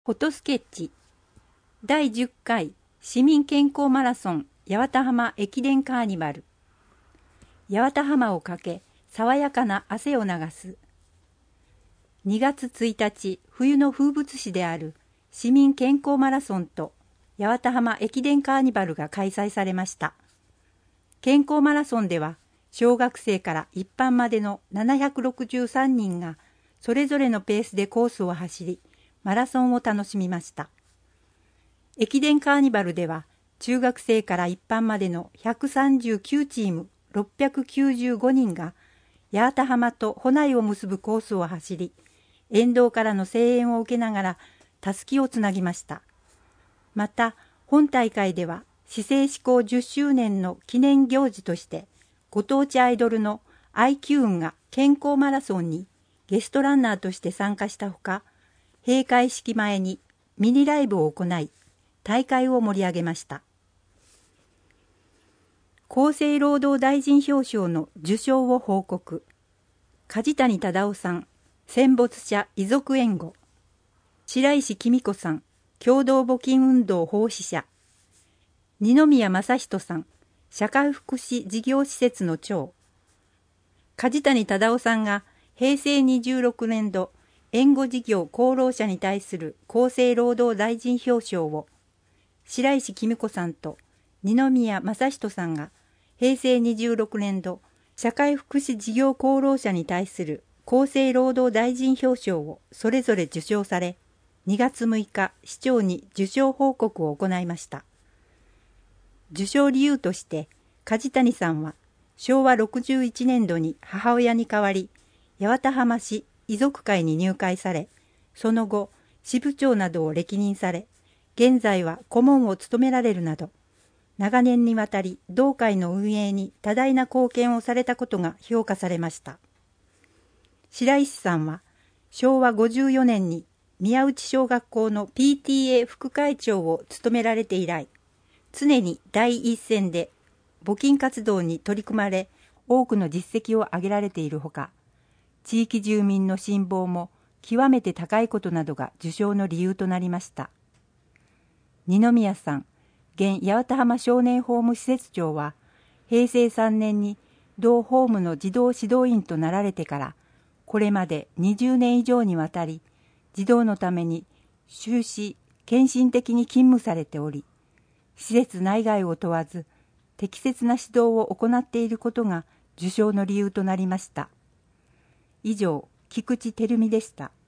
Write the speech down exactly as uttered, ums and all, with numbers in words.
フォトスケッチだいじゅっかい市民健康マラソン八幡浜駅伝カーニバル。八幡浜をかけ爽やかな汗を流す。にがつついたち、冬の風物詩である市民健康マラソンと八幡浜駅伝カーニバルが開催されました。健康マラソンでは小学生から一般までのななひゃくろくじゅうさんにんがそれぞれのペースでコースを走り、マラソンを楽しみました。駅伝カーニバルでは中学生から一般までのひゃくさんじゅうきゅうチームろっぴゃくきゅうじゅうごにんが八幡浜と保内を結ぶコースを走り、沿道からの声援を受けながらたすきをつなぎました。また本大会では市政施行じゅっしゅうねんの記念行事としてご当地アイドルのアイキューンが健康マラソンにゲストランナーとして参加したほか、閉会式前にミニライブを行い、大会を盛り上げました。厚生労働大臣表彰の受賞を報告。梶谷忠夫さん、戦没者遺族援護。白石紀美子さん、共同募金運動奉仕者。二宮正人さん、社会福祉事業施設の長。梶谷忠夫さんがへいせいにじゅうろくねんど援護事業功労者に対する厚生労働大臣表彰を、白石紀美子さんと二宮正人さんがへいせいにじゅうろくねんど社会福祉事業功労者に対する厚生労働大臣表彰をそれぞれ受賞され、にがつむいか市長に受賞報告を行いました。受賞理由として梶谷さんはしょうわろくじゅういちねんどに母親に代わり八幡浜市遺族会に入会され、その後支部長などを歴任され、現在は顧問を務められるなど、長年にわたり同会の運営に多大な貢献をされたことが評価されました。白石さんはしょうわごじゅうよねんに宮内小学校の ピーティーエー 副会長を務められて以来、常に第一線で募金活動に取り組まれ、多くの実績を上げられているほか、地域住民の信望も極めて高いことなどが受賞の理由となりました。二宮さん、現八幡浜少年ホーム施設長は、へいせいさんねんに同ホームの児童指導員となられてから、これまでにじゅうねんいじょうにわたり、児童のために終始献身的に勤務されており、施設内外を問わず、適切な指導を行っていることが受賞の理由となりました。以上、菊池照美でした。